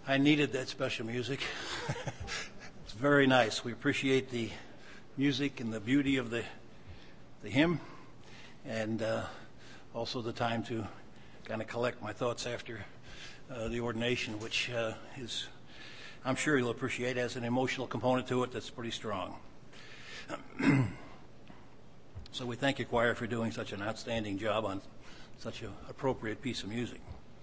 I needed that special music. It's very nice. We appreciate the music and the beauty of the hymn, and also the time to kind of collect my thoughts after the ordination, which is, I'm sure you'll appreciate, has an emotional component to it that's pretty strong. So we thank you, choir, for doing such an outstanding job on such an appropriate piece of music.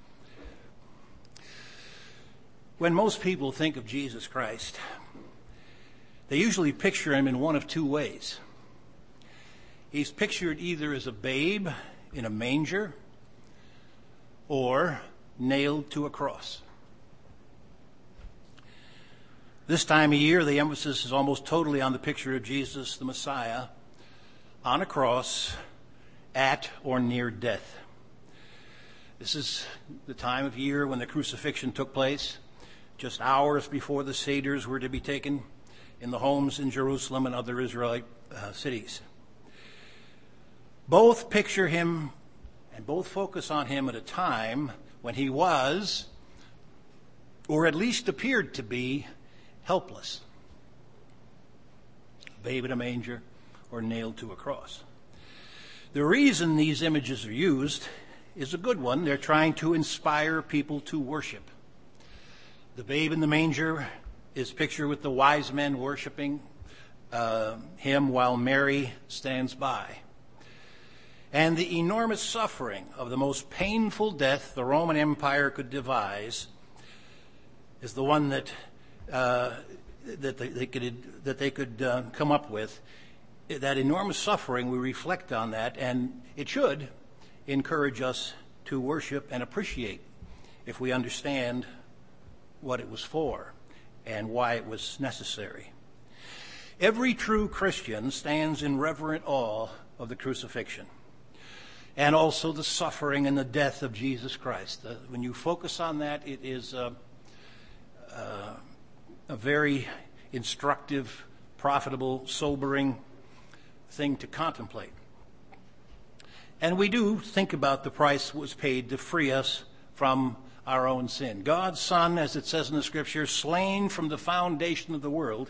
When most people think of Jesus Christ, they usually picture him in one of two ways. He's pictured either as a babe in a manger or nailed to a cross. This time of year, the emphasis is almost totally on the picture of Jesus, the Messiah, on a cross at or near death. This is the time of year when the crucifixion took place, just hours before the seders were to be taken in the homes in Jerusalem and other Israelite cities. Both picture him and both focus on him at a time when he was, or at least appeared to be, helpless. A babe in a manger or nailed to a cross. The reason these images are used is a good one. They're trying to inspire people to worship. The babe in the manger is pictured with the wise men worshiping him while Mary stands by. And the enormous suffering of the most painful death the Roman Empire could devise is the one that they could come up with. That enormous suffering, we reflect on that, and it should encourage us to worship and appreciate if we understand what it was for and why it was necessary. Every true Christian stands in reverent awe of the crucifixion and also the suffering and the death of Jesus Christ. When you focus on that, it is a very instructive, profitable, sobering thing to contemplate. And we do think about the price that was paid to free us from our own sin. God's Son, as it says in the Scripture, slain from the foundation of the world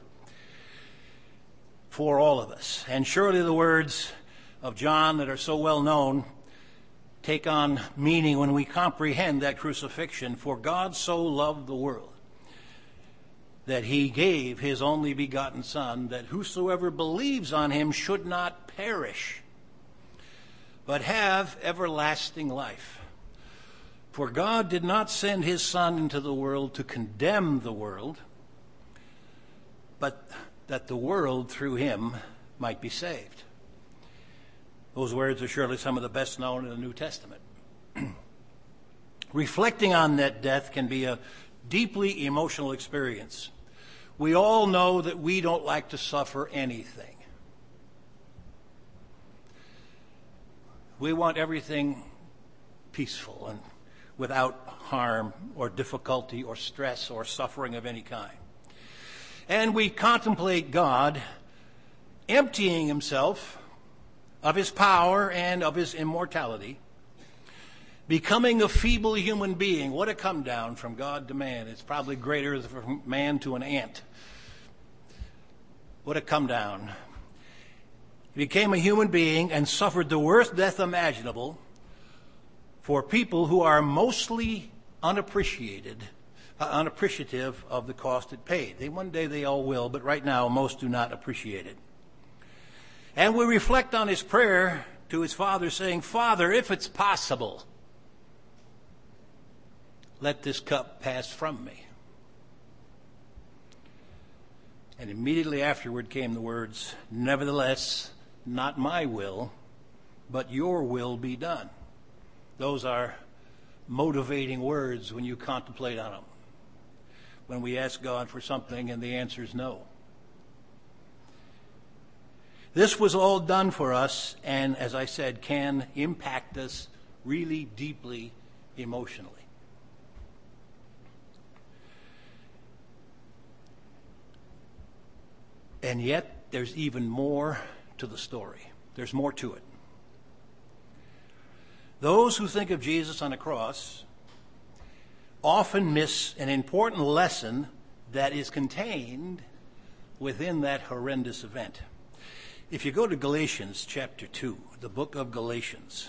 for all of us. And surely the words of John that are so well known take on meaning when we comprehend that crucifixion. For God so loved the world that he gave his only begotten Son, that whosoever believes on him should not perish, but have everlasting life. For God did not send his Son into the world to condemn the world, but that the world through him might be saved. Those words are surely some of the best known in the New Testament. Reflecting on that death can be a deeply emotional experience. We all know that we don't like to suffer anything. We want everything peaceful and without harm or difficulty or stress or suffering of any kind. And we contemplate God emptying himself of his power and of his immortality, becoming a feeble human being. What a come down from God to man. It's probably greater from man to an ant. What a come down. He became a human being and suffered the worst death imaginable for people who are mostly unappreciative of the cost it paid. One day they all will, but right now most do not appreciate it. And we reflect on his prayer to his Father saying, Father, if it's possible, let this cup pass from me. And immediately afterward came the words, nevertheless, not my will, but your will be done. Those are motivating words when you contemplate on them. When we ask God for something and the answer is no. This was all done for us and, as I said, can impact us really deeply emotionally. And yet, there's even more to the story. There's more to it. Those who think of Jesus on a cross often miss an important lesson that is contained within that horrendous event. If you go to Galatians chapter 2, the book of Galatians,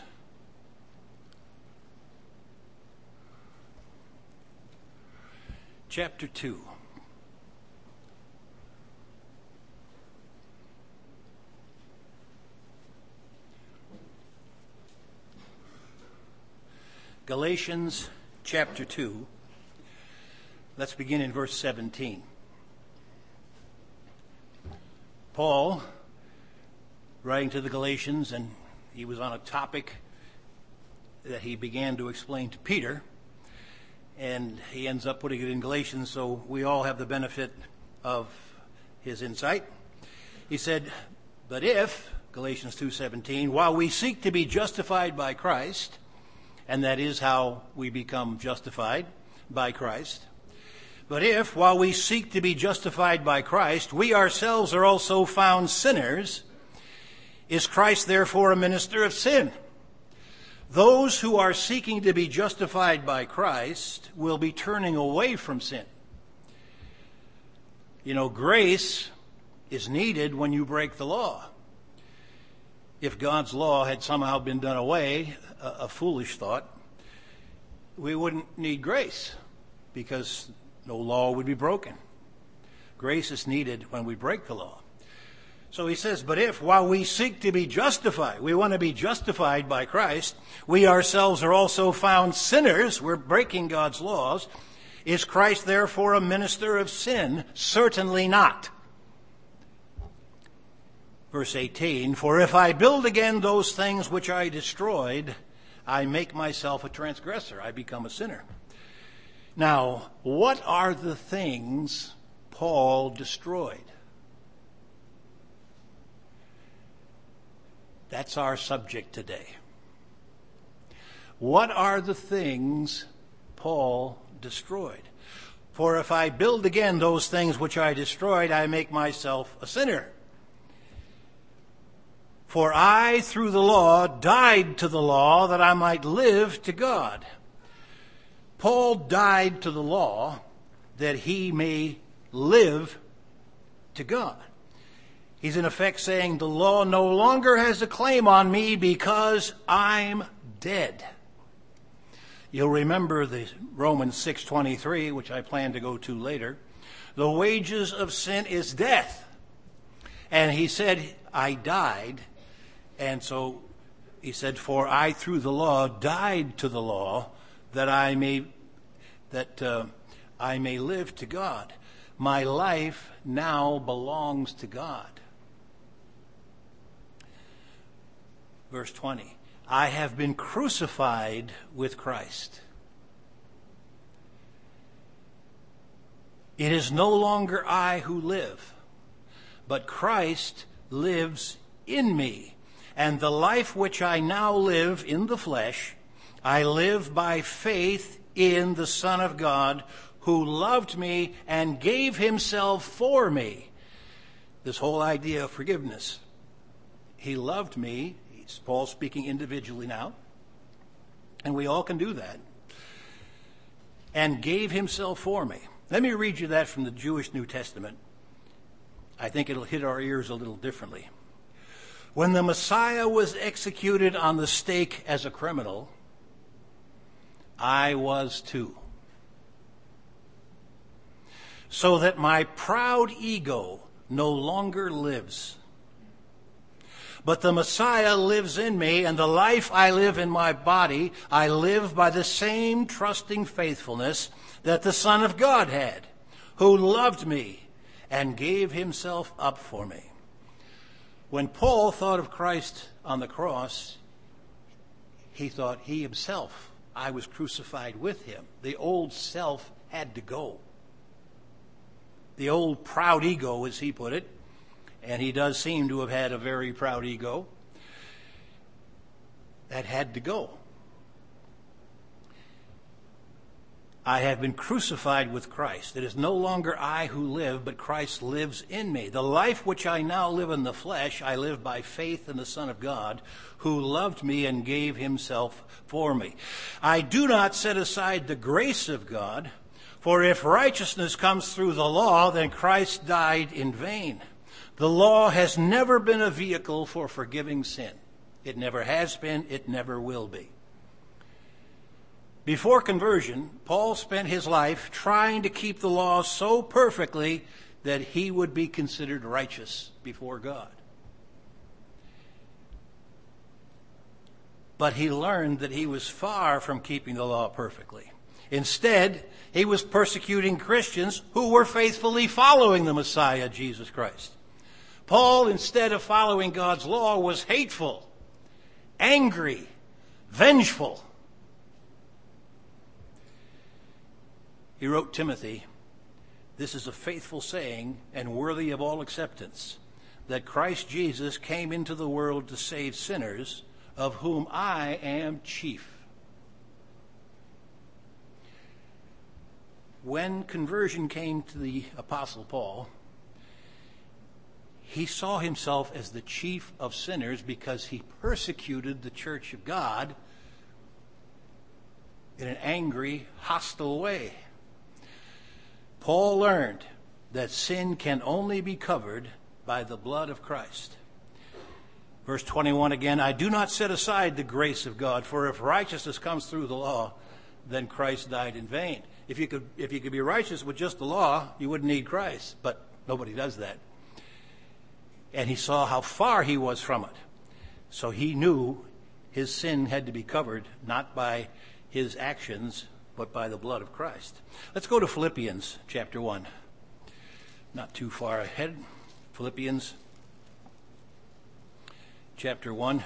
chapter 2. Galatians chapter 2. Let's begin in verse 17. Paul, writing to the Galatians, and he was on a topic that he began to explain to Peter, and he ends up putting it in Galatians, so we all have the benefit of his insight. He said, "But if," Galatians 2:17, "while we seek to be justified by Christ," and that is how we become justified, by Christ. "But if, while we seek to be justified by Christ, we ourselves are also found sinners, is Christ therefore a minister of sin?" Those who are seeking to be justified by Christ will be turning away from sin. You know, grace is needed when you break the law. If God's law had somehow been done away, a foolish thought, we wouldn't need grace because no law would be broken. Grace is needed when we break the law. So he says, "But if, while we seek to be justified, we want to be justified by Christ, we ourselves are also found sinners," we're breaking God's laws, "is Christ therefore a minister of sin? Certainly not." Verse 18, "For if I build again those things which I destroyed, I make myself a transgressor." I become a sinner. Now, what are the things Paul destroyed? That's our subject today. What are the things Paul destroyed? "For if I build again those things which I destroyed, I make myself a sinner. For I, through the law, died to the law that I might live to God." Paul died to the law that he may live to God. He's in effect saying the law no longer has a claim on me because I'm dead. You'll remember the Romans 6:23, which I plan to go to later. The wages of sin is death. And he said, I died. And so he said, "For I through the law died to the law that I may live to God." My life now belongs to God. Verse 20, "I have been crucified with Christ. It is no longer I who live, but Christ lives in me. And the life which I now live in the flesh, I live by faith in the Son of God, who loved me and gave himself for me." This whole idea of forgiveness. He loved me. It's Paul speaking individually now. And we all can do that. "And gave himself for me." Let me read you that from the Jewish New Testament. I think it'll hit our ears a little differently. "When the Messiah was executed on the stake as a criminal, I was too. So that my proud ego no longer lives. But the Messiah lives in me, and the life I live in my body, I live by the same trusting faithfulness that the Son of God had, who loved me and gave himself up for me." When Paul thought of Christ on the cross, he thought he himself, I was crucified with him. The old self had to go. The old proud ego, as he put it, and he does seem to have had a very proud ego, that had to go. I have been crucified with Christ. It is no longer I who live, but Christ lives in me. The life which I now live in the flesh, I live by faith in the Son of God, who loved me and gave himself for me. I do not set aside the grace of God, for if righteousness comes through the law, then Christ died in vain. The law has never been a vehicle for forgiving sin. It never has been, it never will be. Before conversion, Paul spent his life trying to keep the law so perfectly that he would be considered righteous before God. But he learned that he was far from keeping the law perfectly. Instead, he was persecuting Christians who were faithfully following the Messiah, Jesus Christ. Paul, instead of following God's law, was hateful, angry, vengeful. He wrote Timothy, "This is a faithful saying and worthy of all acceptance, that Christ Jesus came into the world to save sinners, of whom I am chief." When conversion came to the Apostle Paul, he saw himself as the chief of sinners because he persecuted the church of God in an angry, hostile way. Paul learned that sin can only be covered by the blood of Christ. Verse 21 again, I do not set aside the grace of God, for if righteousness comes through the law, then Christ died in vain. If you could be righteous with just the law, you wouldn't need Christ, but nobody does that. And he saw how far he was from it. So he knew his sin had to be covered, not by his actions, but by the blood of Christ. Let's go to Philippians chapter 1. Not too far ahead. Philippians chapter 1.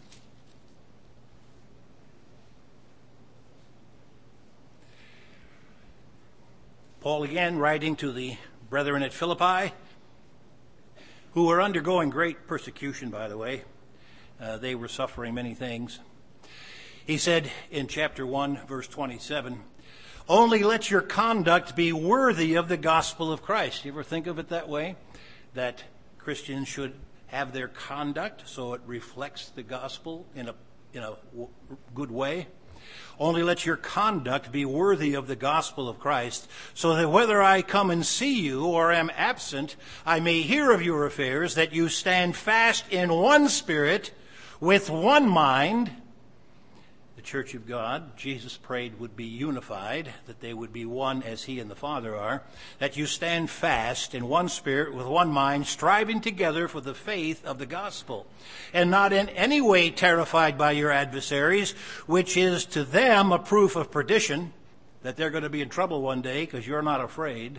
Paul again writing to the brethren at Philippi, who were undergoing great persecution, by the way. They were suffering many things. He said in chapter 1, verse 27, only let your conduct be worthy of the gospel of Christ. You ever think of it that way? That Christians should have their conduct so it reflects the gospel in a good way? Only let your conduct be worthy of the gospel of Christ, so that whether I come and see you or am absent, I may hear of your affairs, that you stand fast in one spirit, with one mind. The church of God, Jesus prayed, would be unified, that they would be one as he and the Father are, that you stand fast in one spirit with one mind, striving together for the faith of the gospel, and not in any way terrified by your adversaries, which is to them a proof of perdition, that they're going to be in trouble one day because you're not afraid,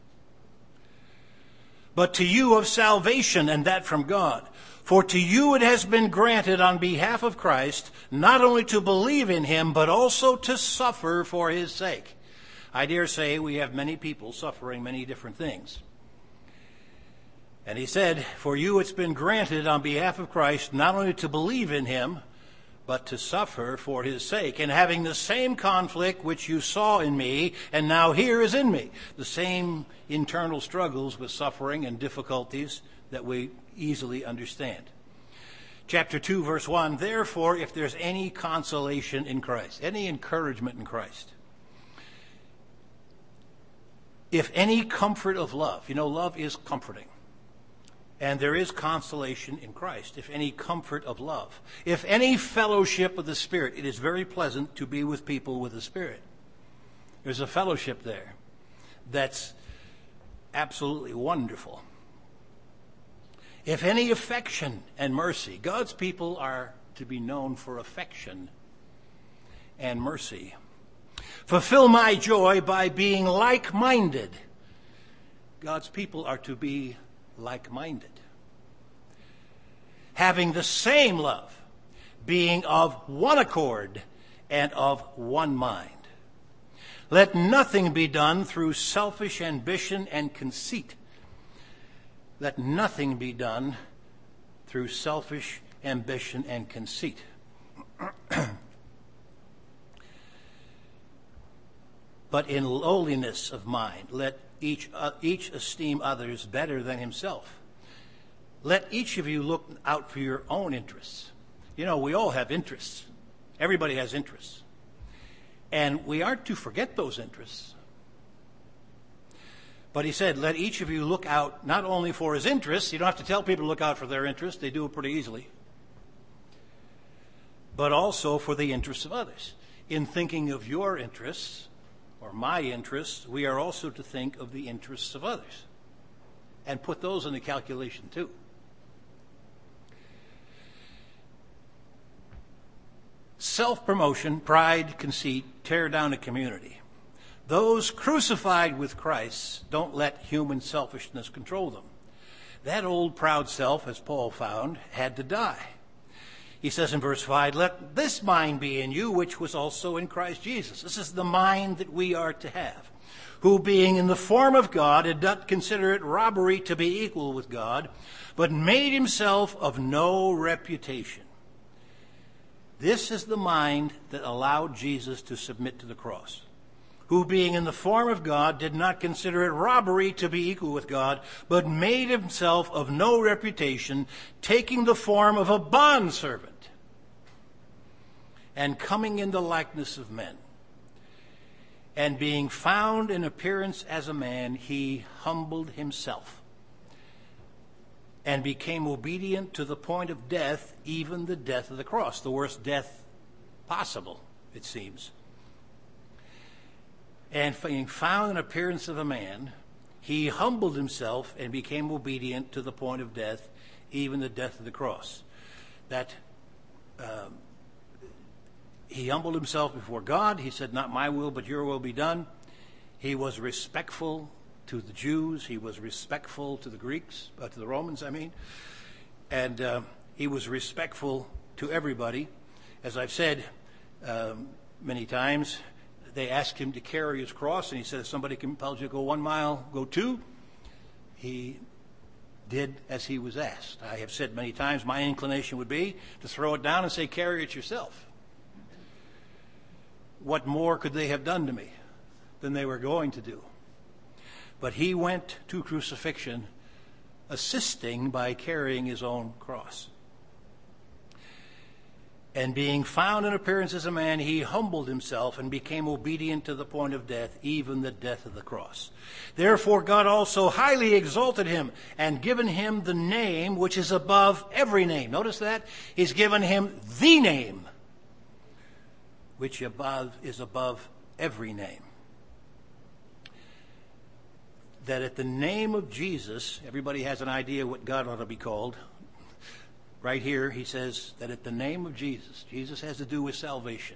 but to you of salvation, and that from God. For to you it has been granted on behalf of Christ, not only to believe in him, but also to suffer for his sake. I dare say we have many people suffering many different things. And he said, for you it's been granted on behalf of Christ, not only to believe in him, but to suffer for his sake, and having the same conflict which you saw in me, and now here is in me. The same internal struggles with suffering and difficulties that we easily understand. Chapter 2, verse 1, therefore, if there's any consolation in Christ, any encouragement in Christ, if any comfort of love, love is comforting, and there is consolation in Christ, if any comfort of love, if any fellowship of the Spirit, it is very pleasant to be with people with the Spirit. There's a fellowship there that's absolutely wonderful. If any affection and mercy, God's people are to be known for affection and mercy. Fulfill my joy by being like-minded. God's people are to be like-minded. Having the same love, being of one accord and of one mind. Let nothing be done through selfish ambition and conceit. Let nothing be done through selfish ambition and conceit. but in lowliness of mind. Let each esteem others better than himself. Let each of you look out for your own interests. You know, we all have interests. Everybody has interests. And we aren't to forget those interests. But he said, let each of you look out not only for his interests. You don't have to tell people to look out for their interests. They do it pretty easily. But also for the interests of others. In thinking of your interests, or my interests, we are also to think of the interests of others. And put those in the calculation too. Self-promotion, pride, conceit, tear down a community. Those crucified with Christ don't let human selfishness control them. That old proud self, as Paul found, had to die. He says in verse 5, let this mind be in you, which was also in Christ Jesus. This is the mind that we are to have. Who being in the form of God did not consider it robbery to be equal with God, but made himself of no reputation. This is the mind that allowed Jesus to submit to the cross. Who being in the form of God did not consider it robbery to be equal with God, but made himself of no reputation, taking the form of a bondservant, and coming in the likeness of men. And being found in appearance as a man, he humbled himself, and became obedient to the point of death, even the death of the cross, the worst death possible, it seems. And being found in appearance of a man, he humbled himself and became obedient to the point of death, even the death of the cross. That he humbled himself before God. He said, not my will, but your will be done. He was respectful to the Jews. He was respectful to the Greeks, to the Romans, I mean. And he was respectful to everybody. As I've said many times, they asked him to carry his cross, and he said, if somebody compels you to go 1 mile, go 2. He did as he was asked. I have said many times, my inclination would be to throw it down and say, carry it yourself. What more could they have done to me than they were going to do? But he went to crucifixion, assisting by carrying his own cross. And being found in appearance as a man, he humbled himself and became obedient to the point of death, even the death of the cross. Therefore God also highly exalted him and given him the name which is above every name. Notice that? He's given him the name which is above every name. That at the name of Jesus, everybody has an idea what God ought to be called. Right here, he says that at the name of Jesus, Jesus has to do with salvation.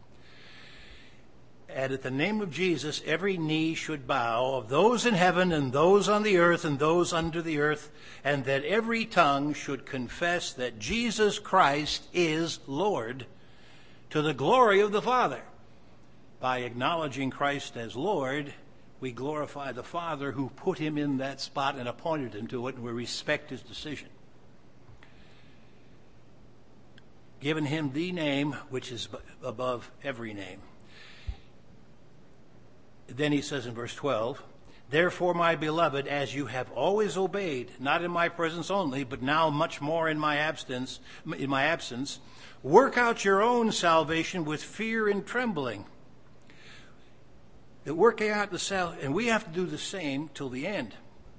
And at the name of Jesus, every knee should bow, of those in heaven and those on the earth and those under the earth, and that every tongue should confess that Jesus Christ is Lord, to the glory of the Father. By acknowledging Christ as Lord, we glorify the Father who put him in that spot and appointed him to it, and we respect his decision. Given him the name which is above every name. Then he says in verse 12, therefore, my beloved, as you have always obeyed, not in my presence only, but now much more in my absence, work out your own salvation with fear and trembling. Working out and we have to do the same till the end.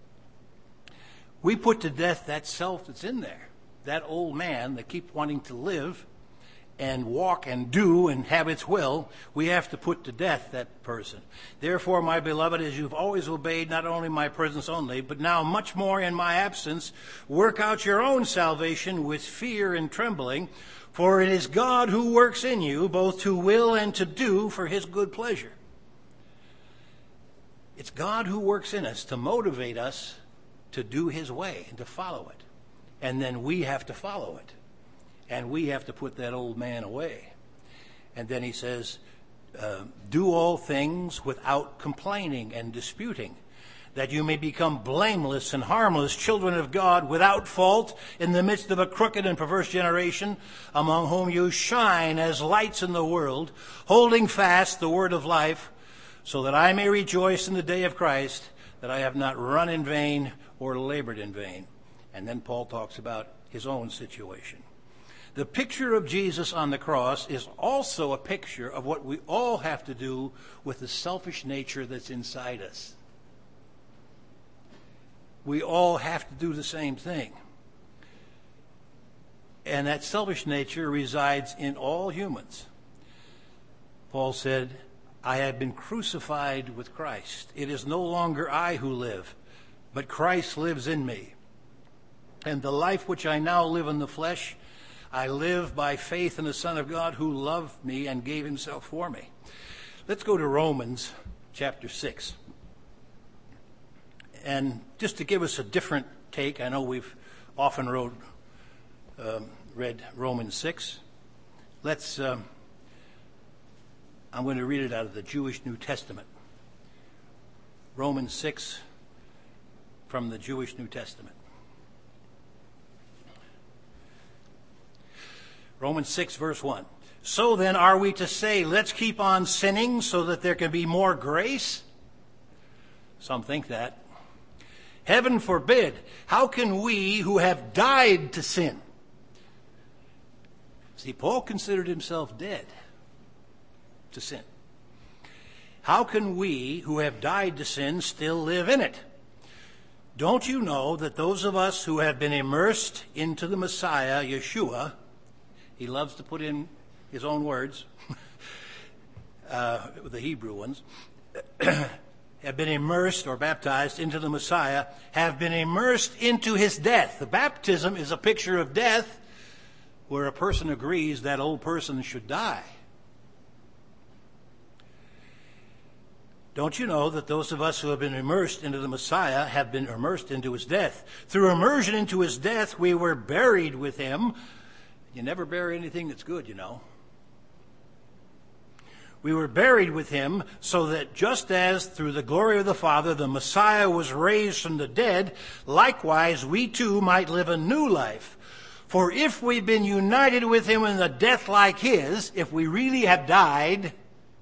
We put to death that self that's in there. That old man that keeps wanting to live and walk and do and have its will, we have to put to death that person. Therefore, my beloved, as you've always obeyed, not only my presence only, but now much more in my absence, work out your own salvation with fear and trembling, for it is God who works in you, both to will and to do for his good pleasure. It's God who works in us to motivate us to do his way and to follow it. And then we have to follow it. And we have to put that old man away. And then he says, do all things without complaining and disputing, that you may become blameless and harmless children of God, without fault, in the midst of a crooked and perverse generation, among whom you shine as lights in the world, holding fast the word of life, so that I may rejoice in the day of Christ, that I have not run in vain or labored in vain. And then Paul talks about his own situation. The picture of Jesus on the cross is also a picture of what we all have to do with the selfish nature that's inside us. We all have to do the same thing. And that selfish nature resides in all humans. Paul said, I have been crucified with Christ. It is no longer I who live, but Christ lives in me. And the life which I now live in the flesh, I live by faith in the Son of God who loved me and gave himself for me. Let's go to Romans chapter 6. And just to give us a different take, I know we've often read Romans 6. I'm going to read it out of the Jewish New Testament. Romans 6 from the Jewish New Testament. Romans 6, verse 1. So then, are we to say, let's keep on sinning so that there can be more grace? Some think that. Heaven forbid. How can we who have died to sin? See, Paul considered himself dead to sin. How can we who have died to sin still live in it? Don't you know that those of us who have been immersed into the Messiah, Yeshua, he loves to put in his own words, the Hebrew ones, have been immersed or baptized into the Messiah, have been immersed into his death. The baptism is a picture of death where a person agrees that old person should die. Don't you know that those of us who have been immersed into the Messiah have been immersed into his death? Through immersion into his death, we were buried with him. You never bury anything that's good, you know. We were buried with him so that just as through the glory of the Father the Messiah was raised from the dead, likewise we too might live a new life. For if we've been united with him in a death like his, if we really have died,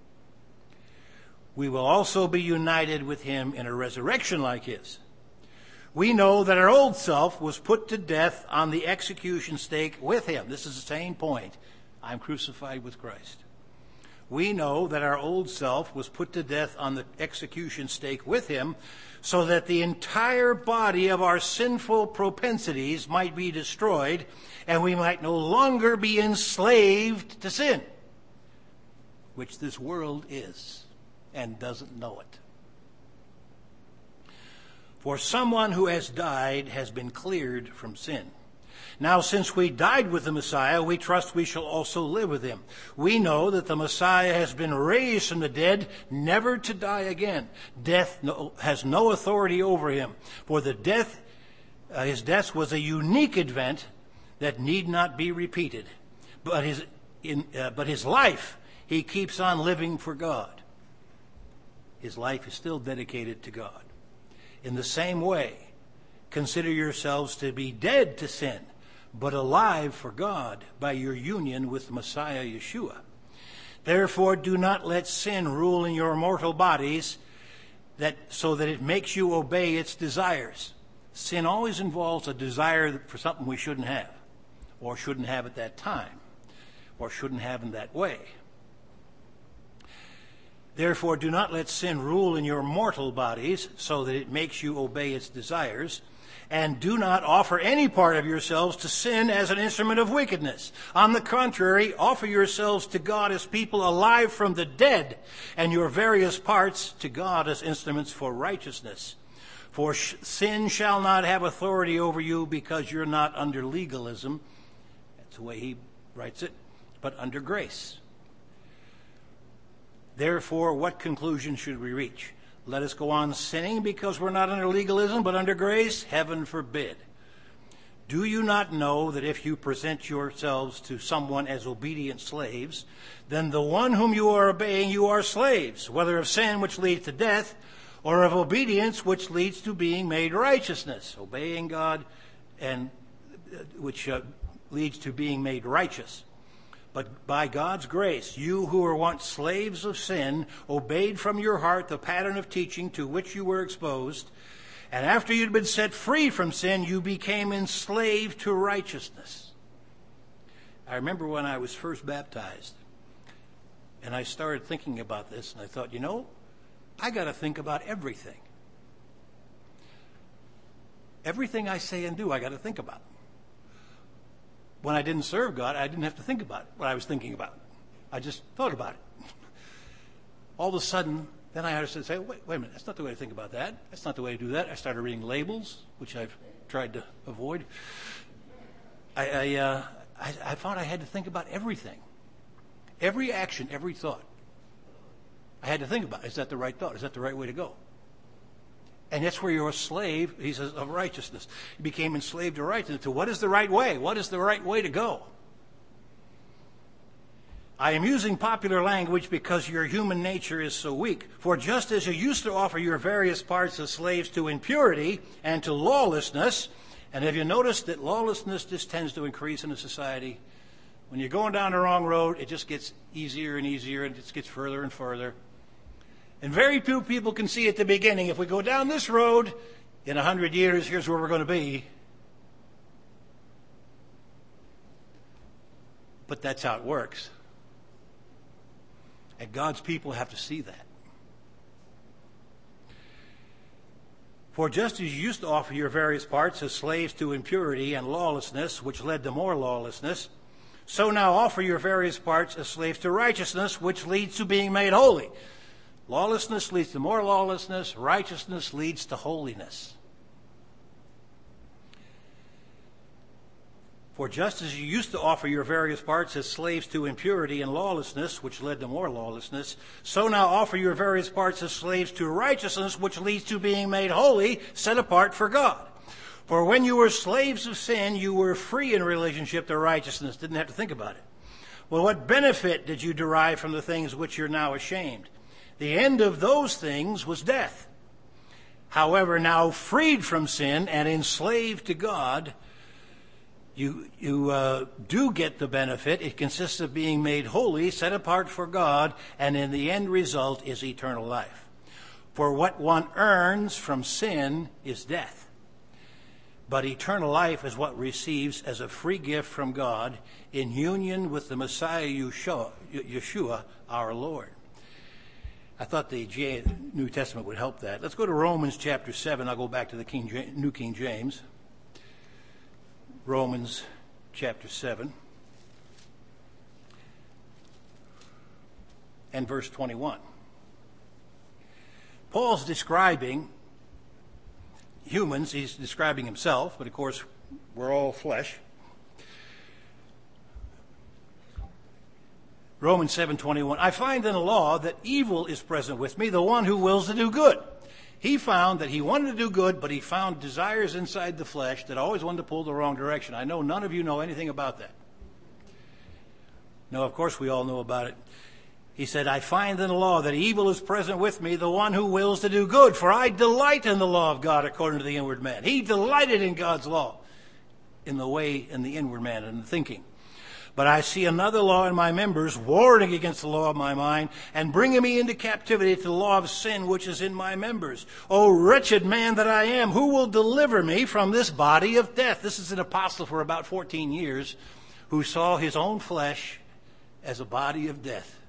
we will also be united with him in a resurrection like his. We know that our old self was put to death on the execution stake with him. This is the same point. I'm crucified with Christ. We know that our old self was put to death on the execution stake with him, so that the entire body of our sinful propensities might be destroyed, and we might no longer be enslaved to sin, which this world is and doesn't know it. For someone who has died has been cleared from sin. Now, since we died with the Messiah, we trust we shall also live with him. We know that the Messiah has been raised from the dead, never to die again. Death has no authority over him. For his death was a unique event that need not be repeated. But his life, he keeps on living for God. His life is still dedicated to God. In the same way, consider yourselves to be dead to sin, but alive for God by your union with Messiah Yeshua. Therefore, do not let sin rule in your mortal bodies, so that it makes you obey its desires. Sin always involves a desire for something we shouldn't have, or shouldn't have at that time, or shouldn't have in that way. Therefore, do not let sin rule in your mortal bodies, so that it makes you obey its desires. And do not offer any part of yourselves to sin as an instrument of wickedness. On the contrary, offer yourselves to God as people alive from the dead, and your various parts to God as instruments for righteousness. For sin shall not have authority over you, because you're not under legalism. That's the way he writes it, but under grace. Therefore, what conclusion should we reach? Let us go on sinning because we're not under legalism, but under grace? Heaven forbid. Do you not know that if you present yourselves to someone as obedient slaves, then the one whom you are obeying, you are slaves, whether of sin, which leads to death, or of obedience, which leads to being made righteousness? Obeying God, and which leads to being made righteous. But by God's grace, you who were once slaves of sin obeyed from your heart the pattern of teaching to which you were exposed. And after you'd been set free from sin, you became enslaved to righteousness. I remember when I was first baptized, and I started thinking about this, and I thought, I got to think about everything. Everything I say and do, I got to think about. When I didn't serve God, I didn't have to think about what I was thinking about. I just thought about it. All of a sudden, then I had to say, wait a minute, that's not the way to think about that. That's not the way to do that. I started reading labels, which I've tried to avoid. I found I had to think about everything. Every action, every thought. I had to think about, is that the right thought? Is that the right way to go? And that's where you're a slave, he says, of righteousness. You became enslaved to righteousness. To what is the right way? What is the right way to go? I am using popular language because your human nature is so weak. For just as you used to offer your various parts as slaves to impurity and to lawlessness, and have you noticed that lawlessness just tends to increase in a society? When you're going down the wrong road, it just gets easier and easier, and it just gets further and further. And very few people can see at the beginning, if we go down this road, in 100 years, here's where we're going to be. But that's how it works. And God's people have to see that. For just as you used to offer your various parts as slaves to impurity and lawlessness, which led to more lawlessness, so now offer your various parts as slaves to righteousness, which leads to being made holy. Lawlessness leads to more lawlessness. Righteousness leads to holiness. For just as you used to offer your various parts as slaves to impurity and lawlessness, which led to more lawlessness, so now offer your various parts as slaves to righteousness, which leads to being made holy, set apart for God. For when you were slaves of sin, you were free in relationship to righteousness. Didn't have to think about it. Well, what benefit did you derive from the things which you're now ashamed? The end of those things was death. However, now freed from sin and enslaved to God, you do get the benefit. It consists of being made holy, set apart for God, and in the end result is eternal life. For what one earns from sin is death. But eternal life is what receives as a free gift from God in union with the Messiah Yeshua, our Lord. I thought the New Testament would help that. Let's go to Romans chapter 7. I'll go back to the New King James. Romans chapter 7 and verse 21. Paul's describing humans. He's describing himself, but of course we're all flesh. Romans 7:21. I find in the law that evil is present with me, the one who wills to do good. He found that he wanted to do good, but he found desires inside the flesh that always wanted to pull the wrong direction. I know none of you know anything about that. No, of course we all know about it. He said, I find in the law that evil is present with me, the one who wills to do good, for I delight in the law of God according to the inward man. He delighted in God's law, in the way, in the inward man, in the thinking. But I see another law in my members, warring against the law of my mind, and bringing me into captivity to the law of sin which is in my members. O wretched man that I am, who will deliver me from this body of death? This is an apostle for about 14 years who saw his own flesh as a body of death.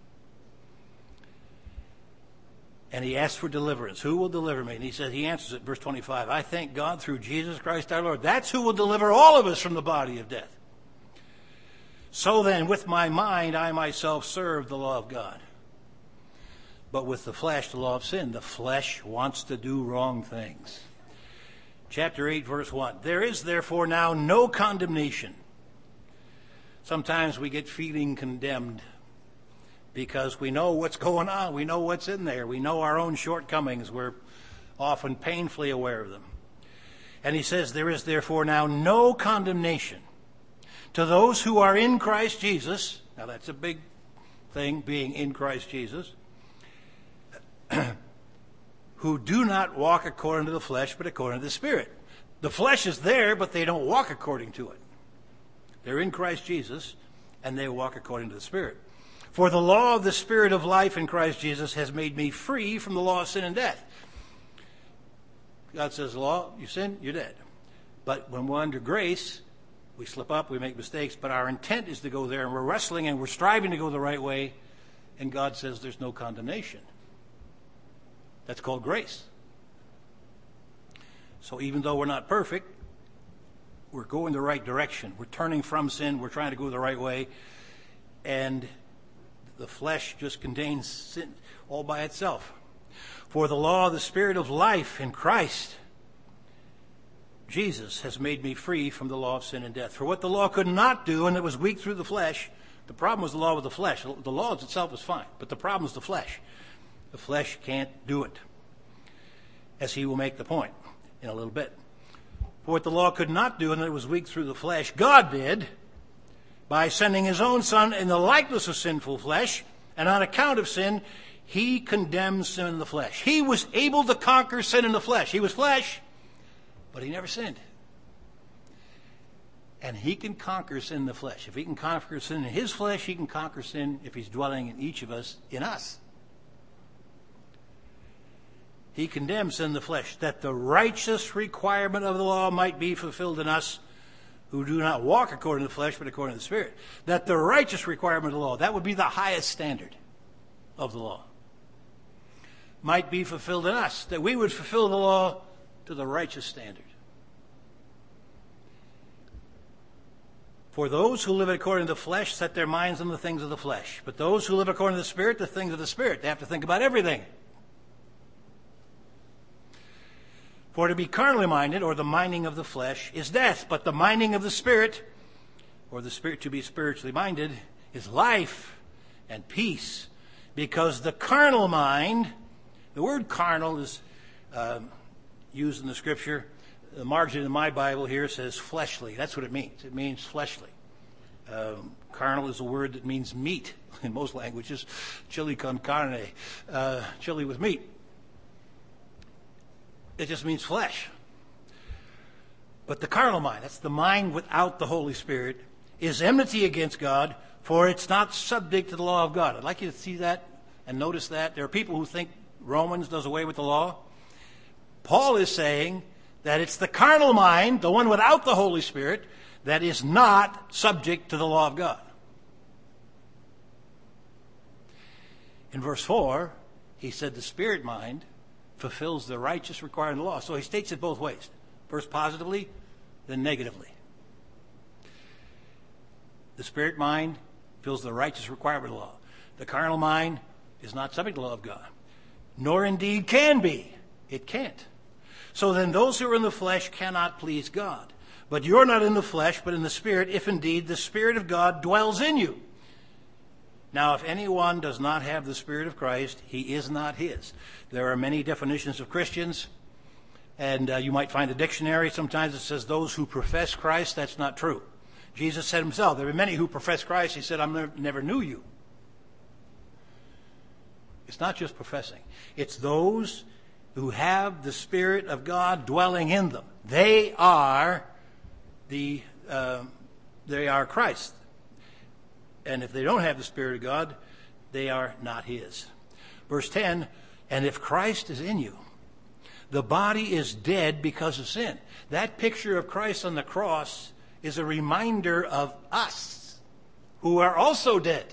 And he asked for deliverance. Who will deliver me? And he answers it, verse 25. I thank God through Jesus Christ our Lord. That's who will deliver all of us from the body of death. So then, with my mind, I myself serve the law of God. But with the flesh, the law of sin. The flesh wants to do wrong things. Chapter 8, verse 1. There is therefore now no condemnation. Sometimes we get feeling condemned because we know what's going on. We know what's in there. We know our own shortcomings. We're often painfully aware of them. And he says, there is therefore now no condemnation to those who are in Christ Jesus. Now that's a big thing, being in Christ Jesus. Who do not walk according to the flesh, but according to the Spirit. The flesh is there, but they don't walk according to it. They're in Christ Jesus, and they walk according to the Spirit. For the law of the Spirit of life in Christ Jesus has made me free from the law of sin and death. God says, the law, you sin, you're dead. But when we're under grace, we slip up, we make mistakes, but our intent is to go there, and we're wrestling and we're striving to go the right way, and God says there's no condemnation. That's called grace. So even though we're not perfect, we're going the right direction. We're turning from sin. We're trying to go the right way. And the flesh just contains sin all by itself. For the law of the Spirit of life in Christ Jesus has made me free from the law of sin and death. For what the law could not do, and it was weak through the flesh, the problem was the law with the flesh. The law itself is fine, but the problem is the flesh. The flesh can't do it, as he will make the point in a little bit. For what the law could not do, and it was weak through the flesh, God did, by sending his own Son in the likeness of sinful flesh, and on account of sin, he condemned sin in the flesh. He was able to conquer sin in the flesh. He was flesh, but he never sinned. And he can conquer sin in the flesh. If he can conquer sin in his flesh, he can conquer sin if he's dwelling in each of us, in us. He condemned sin in the flesh, that the righteous requirement of the law might be fulfilled in us who do not walk according to the flesh, but according to the Spirit. That the righteous requirement of the law, that would be the highest standard of the law, might be fulfilled in us, that we would fulfill the law to the righteous standard. For those who live according to the flesh set their minds on the things of the flesh. But those who live according to the Spirit, the things of the Spirit. They have to think about everything. For to be carnally minded, or the minding of the flesh, is death. But the minding of the Spirit, or the Spirit to be spiritually minded, is life and peace. Because the carnal mind, the word carnal is used in the Scripture. The margin in my Bible here says fleshly. That's what it means. It means fleshly. Carnal is a word that means meat in most languages. Chili con carne, chili with meat. It just means flesh. But the carnal mind, that's the mind without the Holy Spirit, is enmity against God, for it's not subject to the law of God. I'd like you to see that and notice that. There are people who think Romans does away with the law. Paul is saying that it's the carnal mind, the one without the Holy Spirit, that is not subject to the law of God. In verse 4, he said the spirit mind fulfills the righteous requirement of the law. So he states it both ways. First positively, then negatively. The spirit mind fulfills the righteous requirement of the law. The carnal mind is not subject to the law of God, nor indeed can be. It can't. So then those who are in the flesh cannot please God. But you're not in the flesh, but in the Spirit, if indeed the Spirit of God dwells in you. Now, if anyone does not have the Spirit of Christ, he is not his. There are many definitions of Christians, and you might find a dictionary. Sometimes it says those who profess Christ. That's not true. Jesus said himself, there are many who profess Christ. He said, I never knew you. It's not just professing. It's those who have the Spirit of God dwelling in them. They are Christ. And if they don't have the Spirit of God, they are not his. Verse 10, and if Christ is in you, the body is dead because of sin. That picture of Christ on the cross is a reminder of us who are also dead.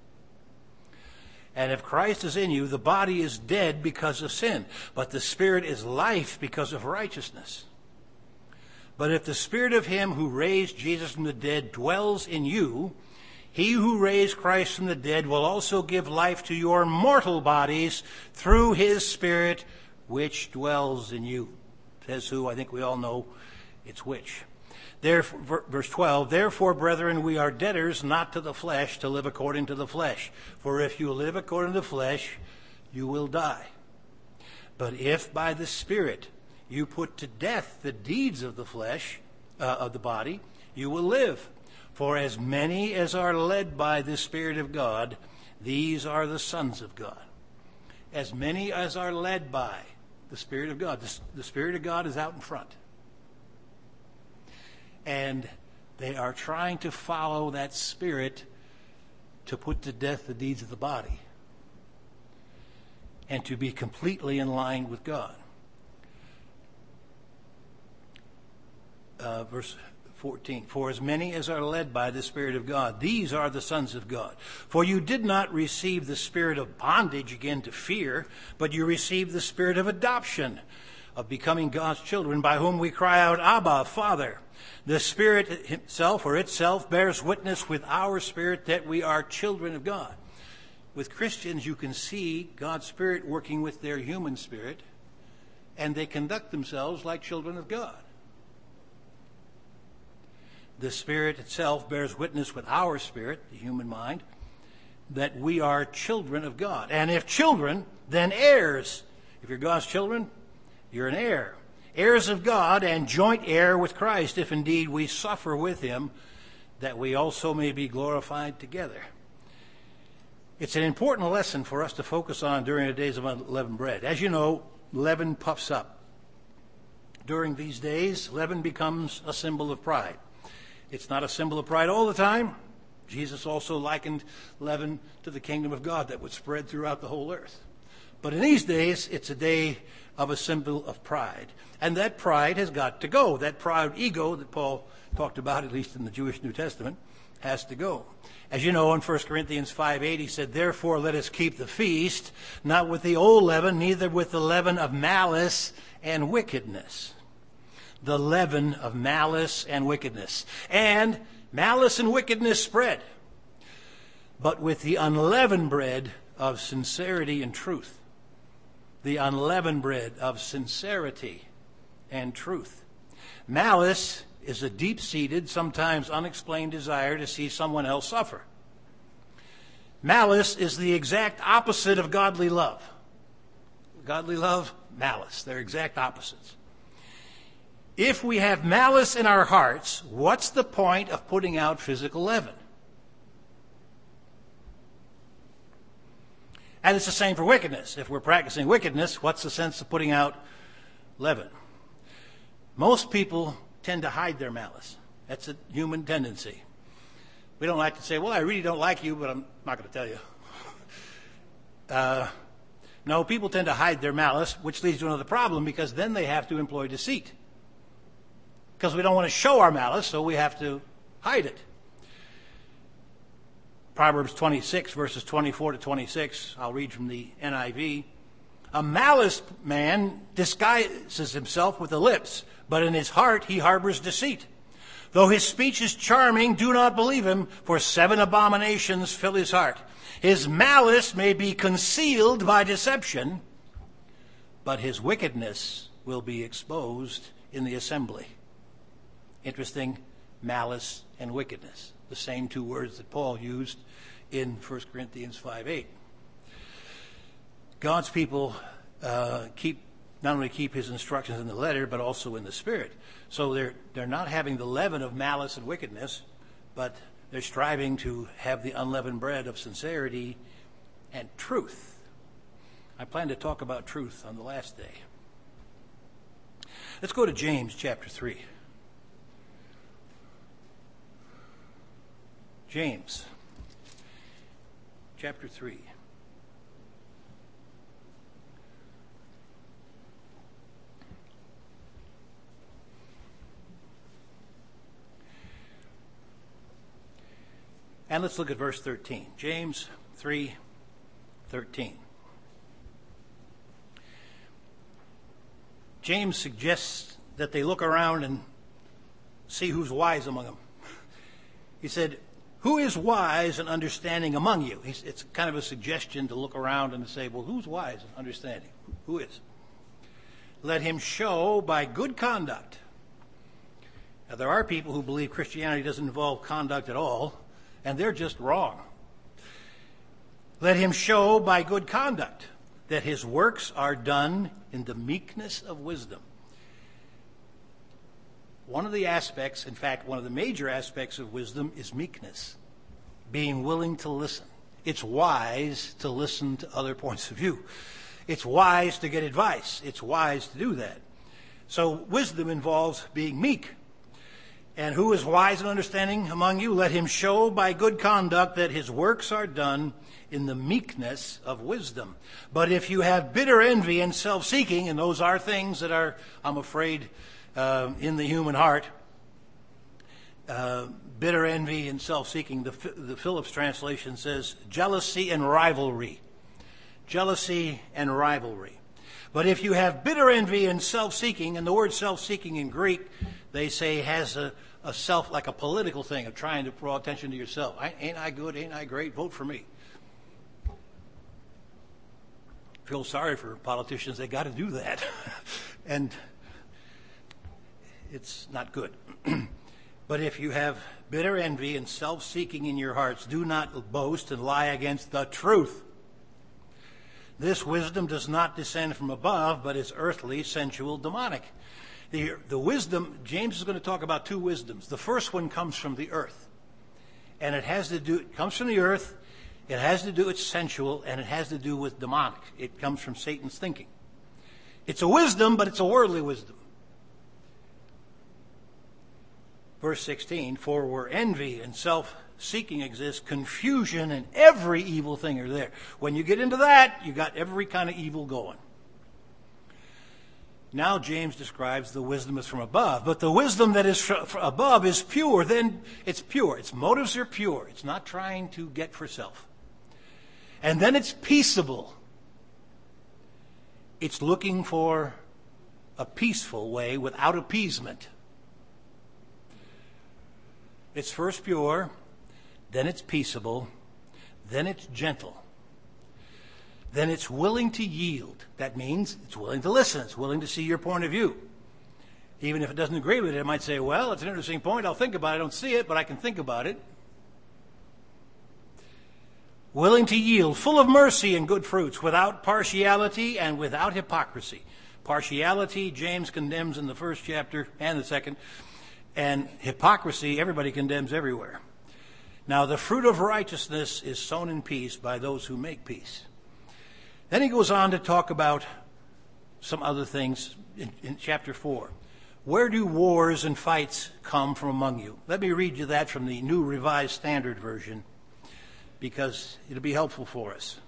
And if Christ is in you, the body is dead because of sin, but the Spirit is life because of righteousness. But if the Spirit of him who raised Jesus from the dead dwells in you, he who raised Christ from the dead will also give life to your mortal bodies through his Spirit which dwells in you. Says who? I think we all know it's which. Therefore, verse 12, therefore, brethren, we are debtors not to the flesh to live according to the flesh. For if you live according to the flesh, you will die. But if by the Spirit you put to death the deeds of the flesh, of the body, you will live. For as many as are led by the Spirit of God, these are the sons of God. As many as are led by the Spirit of God. The Spirit of God is out in front. And they are trying to follow that Spirit to put to death the deeds of the body and to be completely in line with God. Verse 14, for as many as are led by the Spirit of God, these are the sons of God. For you did not receive the spirit of bondage again to fear, but you received the spirit of adoption, of becoming God's children, by whom we cry out, Abba, Father. The Spirit himself or itself bears witness with our spirit that we are children of God. With Christians, you can see God's Spirit working with their human spirit, and they conduct themselves like children of God. The Spirit itself bears witness with our spirit, the human mind, that we are children of God. And if children, then heirs. If you're God's children, you're an heir. Heirs of God and joint heir with Christ, if indeed we suffer with him, that we also may be glorified together. It's an important lesson for us to focus on during the days of unleavened bread. As you know, leaven puffs up. During these days, leaven becomes a symbol of pride. It's not a symbol of pride all the time. Jesus also likened leaven to the kingdom of God that would spread throughout the whole earth. But in these days, it's a day of a symbol of pride. And that pride has got to go. That proud ego that Paul talked about, at least in the Jewish New Testament, has to go. As you know, in 1 Corinthians 5:8, he said, therefore let us keep the feast, not with the old leaven, neither with the leaven of malice and wickedness. The leaven of malice and wickedness. And malice and wickedness spread. But with the unleavened bread of sincerity and truth. The unleavened bread of sincerity and truth. Malice is a deep-seated, sometimes unexplained desire to see someone else suffer. Malice is the exact opposite of godly love. Godly love, malice. They're exact opposites. If we have malice in our hearts, what's the point of putting out physical leaven? And it's the same for wickedness. If we're practicing wickedness, what's the sense of putting out leaven? Most people tend to hide their malice. That's a human tendency. We don't like to say, well, I really don't like you, but I'm not going to tell you. No, people tend to hide their malice, which leads to another problem, because then they have to employ deceit. Because we don't want to show our malice, so we have to hide it. Proverbs 26, verses 24 to 26, I'll read from the NIV. A malice man disguises himself with the lips, but in his heart he harbors deceit. Though his speech is charming, do not believe him, for 7 abominations fill his heart. His malice may be concealed by deception, but his wickedness will be exposed in the assembly. Interesting, malice and wickedness. The same 2 words that Paul used in 1 Corinthians 5:8. God's people not only keep his instructions in the letter, but also in the spirit. So they're not having the leaven of malice and wickedness, but they're striving to have the unleavened bread of sincerity and truth. I plan to talk about truth on the last day. Let's go to James chapter 3. James chapter 3. And let's look at verse 13. James 3:13. James suggests that they look around and see who's wise among them. He said, who is wise and understanding among you? It's kind of a suggestion to look around and to say, well, who's wise and understanding? Who is? Let him show by good conduct. Now, there are people who believe Christianity doesn't involve conduct at all, and they're just wrong. Let him show by good conduct that his works are done in the meekness of wisdom. One of the aspects, in fact, one of the major aspects of wisdom is meekness, being willing to listen. It's wise to listen to other points of view. It's wise to get advice. It's wise to do that. So wisdom involves being meek. And who is wise and understanding among you? Let him show by good conduct that his works are done in the meekness of wisdom. But if you have bitter envy and self-seeking, and those are things that are, I'm afraid, in the human heart, bitter envy and self-seeking, the Phillips translation says jealousy and rivalry. Jealousy and rivalry. But if you have bitter envy and self-seeking, and the word self-seeking in Greek, they say has a self, like a political thing of trying to draw attention to yourself. Ain't I good? Ain't I great? Vote for me. Feel sorry for politicians. They got to do that. And it's not good. But if you have bitter envy and self-seeking in your hearts, do not boast and lie against the truth. This wisdom does not descend from above, but is earthly, sensual, demonic. The wisdom, James is going to talk about two wisdoms. The first one comes from the earth. And it comes from the earth, it has to do with sensual, and it has to do with demonic. It comes from Satan's thinking. It's a wisdom, but it's a worldly wisdom. Verse 16, for where envy and self-seeking exist, confusion and every evil thing are there. When you get into that, you got every kind of evil going. Now James describes the wisdom is from above, but the wisdom that is from above is pure. Then it's pure. Its motives are pure. It's not trying to get for self. And then it's peaceable. It's looking for a peaceful way without appeasement. It's first pure, then it's peaceable, then it's gentle. Then it's willing to yield. That means it's willing to listen. It's willing to see your point of view. Even if it doesn't agree with it, it might say, well, it's an interesting point. I'll think about it. I don't see it, but I can think about it. Willing to yield, full of mercy and good fruits, without partiality and without hypocrisy. Partiality, James condemns in the first chapter and the second. And hypocrisy, everybody condemns everywhere. Now, the fruit of righteousness is sown in peace by those who make peace. Then he goes on to talk about some other things in chapter 4. Where do wars and fights come from among you? Let me read you that from the New Revised Standard Version, because it'll be helpful for us.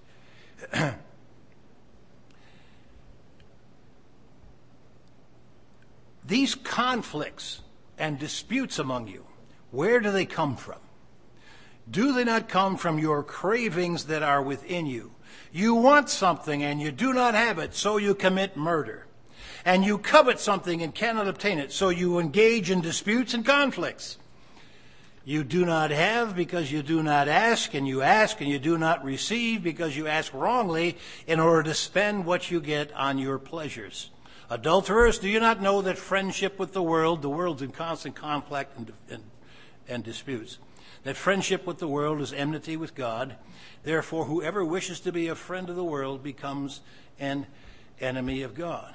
These conflicts and disputes among you, where do they come from? Do they not come from your cravings that are within you? You want something and you do not have it, so you commit murder. And you covet something and cannot obtain it, so you engage in disputes and conflicts. You do not have because you do not ask, and you ask and you do not receive because you ask wrongly in order to spend what you get on your pleasures. Adulterers, do you not know that friendship with the world's in constant conflict and disputes, that friendship with the world is enmity with God? Therefore, whoever wishes to be a friend of the world becomes an enemy of God.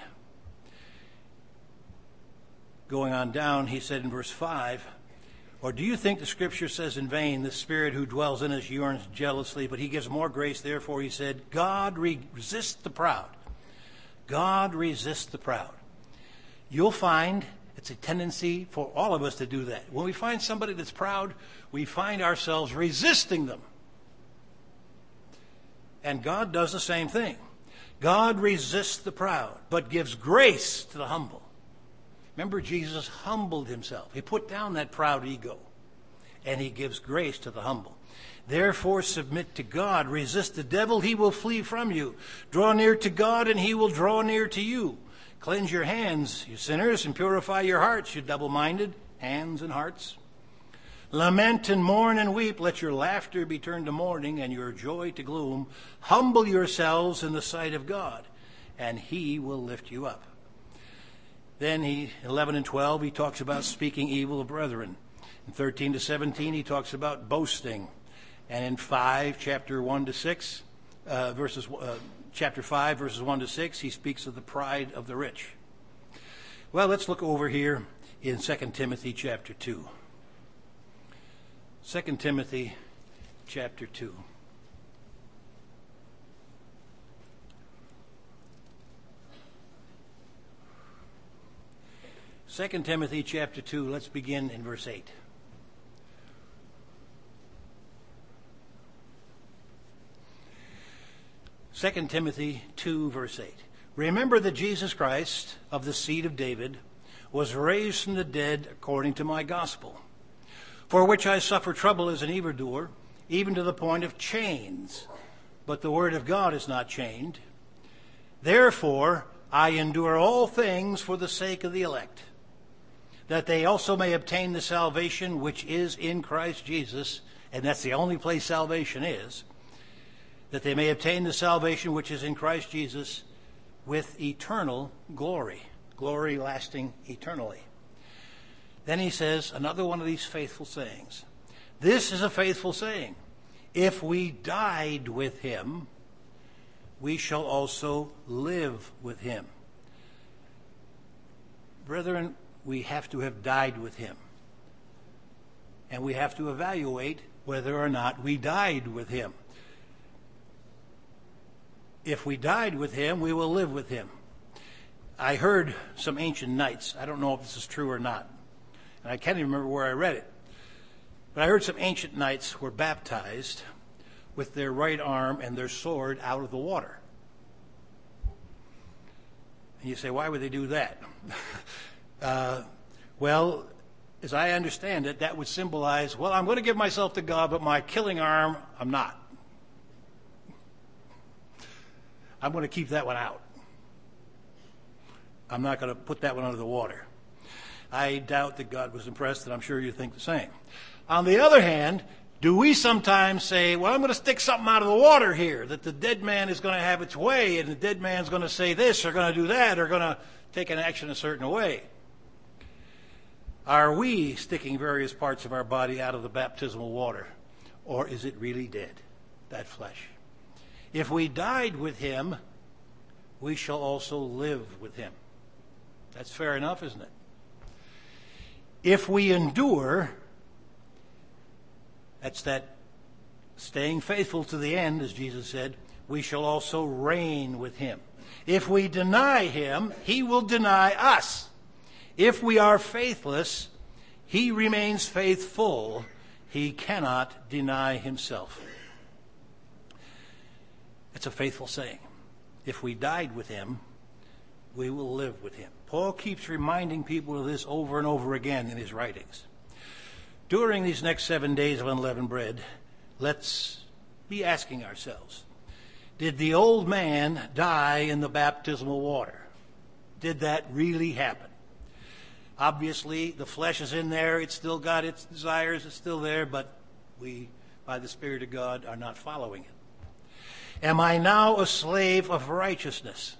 Going on down, he said in verse 5, or do you think the scripture says in vain, the Spirit who dwells in us yearns jealously, but he gives more grace? Therefore, he said, God resists the proud. God resists the proud. You'll find it's a tendency for all of us to do that. When we find somebody that's proud, we find ourselves resisting them. And God does the same thing. God resists the proud, but gives grace to the humble. Remember, Jesus humbled himself. He put down that proud ego, and he gives grace to the humble. Therefore, submit to God. Resist the devil, he will flee from you. Draw near to God, and he will draw near to you. Cleanse your hands, you sinners, and purify your hearts, you double-minded, hands and hearts. Lament and mourn and weep. Let your laughter be turned to mourning and your joy to gloom. Humble yourselves in the sight of God, and he will lift you up. Then 11 and 12, he talks about speaking evil of brethren. In 13 to 17, he talks about boasting. And in chapter 5, verses 1 to 6, he speaks of the pride of the rich. Well, let's look over here in 2 Timothy chapter 2. 2 Timothy chapter 2. 2 Timothy chapter 2, let's begin in verse 8. Second Timothy 2, verse 8. Remember that Jesus Christ, of the seed of David, was raised from the dead according to my gospel, for which I suffer trouble as an evildoer, even to the point of chains. But the word of God is not chained. Therefore, I endure all things for the sake of the elect, that they also may obtain the salvation which is in Christ Jesus, and that's the only place salvation is, that they may obtain the salvation which is in Christ Jesus with eternal glory, glory lasting eternally. Then he says, another one of these faithful sayings. This is a faithful saying. If we died with him, we shall also live with him. Brethren, we have to have died with him. And we have to evaluate whether or not we died with him. If we died with him, we will live with him. I heard some ancient knights. I don't know if this is true or not. And I can't even remember where I read it. But I heard some ancient knights were baptized with their right arm and their sword out of the water. And you say, why would they do that? Well, as I understand it, that would symbolize, well, I'm going to give myself to God, but my killing arm, I'm not. I'm going to keep that one out. I'm not going to put that one under the water. I doubt that God was impressed, and I'm sure you think the same. On the other hand, do we sometimes say, well, I'm going to stick something out of the water here, that the dead man is going to have its way, and the dead man's going to say this, or going to do that, or going to take an action a certain way? Are we sticking various parts of our body out of the baptismal water, or is it really dead, that flesh? If we died with him, we shall also live with him. That's fair enough, isn't it? If we endure, that's that staying faithful to the end, as Jesus said, we shall also reign with him. If we deny him, he will deny us. If we are faithless, he remains faithful. He cannot deny himself. It's a faithful saying. If we died with him, we will live with him. Paul keeps reminding people of this over and over again in his writings. During these next 7 days of unleavened bread, let's be asking ourselves, did the old man die in the baptismal water? Did that really happen? Obviously, the flesh is in there. It's still got its desires. It's still there, but we, by the Spirit of God, are not following it. Am I now a slave of righteousness?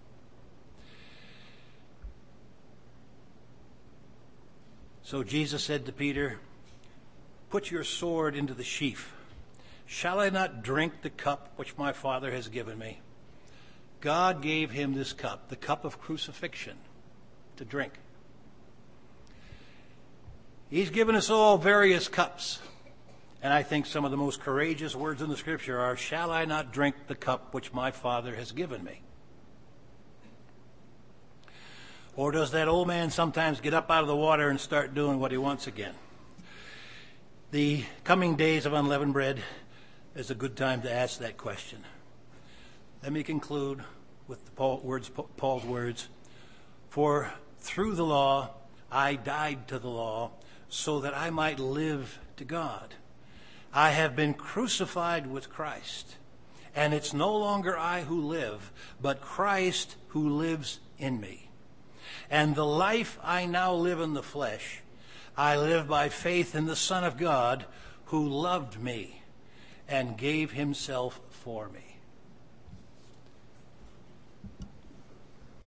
So Jesus said to Peter, put your sword into the sheath. Shall I not drink the cup which my Father has given me? God gave him this cup, the cup of crucifixion, to drink. He's given us all various cups. And I think some of the most courageous words in the Scripture are, shall I not drink the cup which my Father has given me? Or does that old man sometimes get up out of the water and start doing what he wants again? The coming days of unleavened bread is a good time to ask that question. Let me conclude with Paul's words. For through the law I died to the law, so that I might live to God. I have been crucified with Christ, and it's no longer I who live, but Christ who lives in me. And the life I now live in the flesh, I live by faith in the Son of God, who loved me and gave himself for me.